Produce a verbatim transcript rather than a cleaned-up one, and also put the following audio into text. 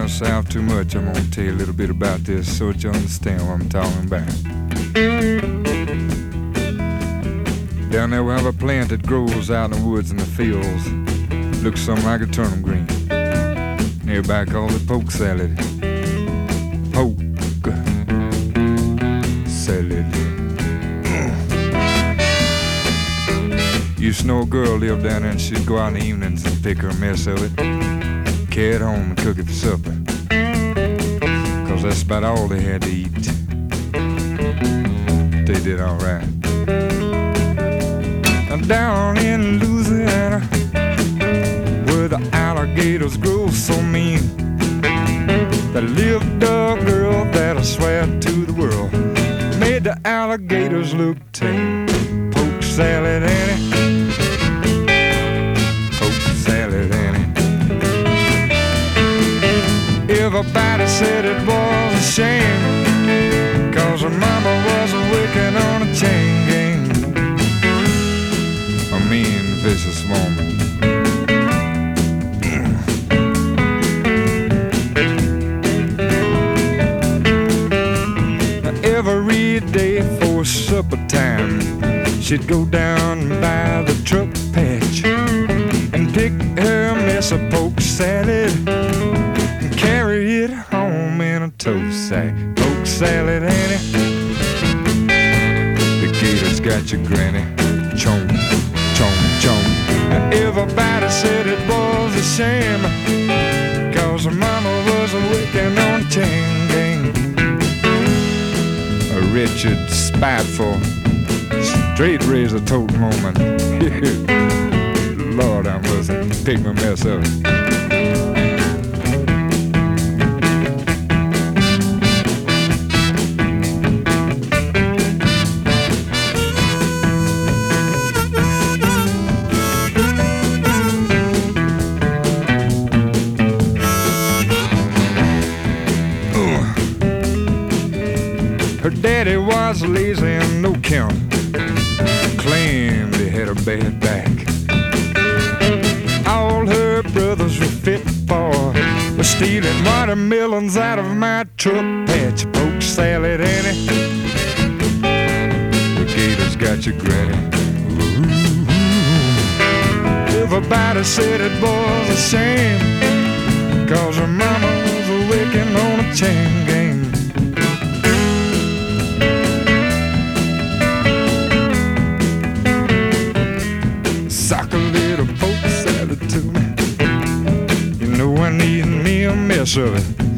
down south too much. I'm gonna tell you a little bit about this so that you understand what I'm talking about. Down there we have a plant that grows out in the woods and the fields. Looks something like a turnip green. Everybody calls it poke salad. Poke salad. Used to know a girl lived down there and she'd go out in the evenings and pick her a mess of it, carry it home and cook it for supper. Cause that's about all they had to eat. They did alright. Down in Louisiana, where the alligators grow so mean, there lived a girl that I swear to the world made the alligators look tame. Poke salad Annie, poke salad Annie. Everybody said it was a shame, cause her mama was working on a chain gang. A mean, vicious woman. Every day for supper time, she'd go down by the truck patch and pick her mess of poke salad and carry it home in a tow sack. Poke salad Annie, the gators got your granny. Chomp, chomp, chomp. Everybody said it was a shame, cause her mama was working on a chain gang. A wretched, spiteful, straight razor toting woman. Lord, I must pick my mess up. Her daddy was lazy and no count, claimed he had a bad back. All her brothers were fit for was stealing watermelons out of my truck patch. Poke salad Annie, the gators got your granny. Ooh. Everybody said it was a shame, cause her mama was working on a chain gang. Sock a little poke salad to me, you know I need me a mess of it.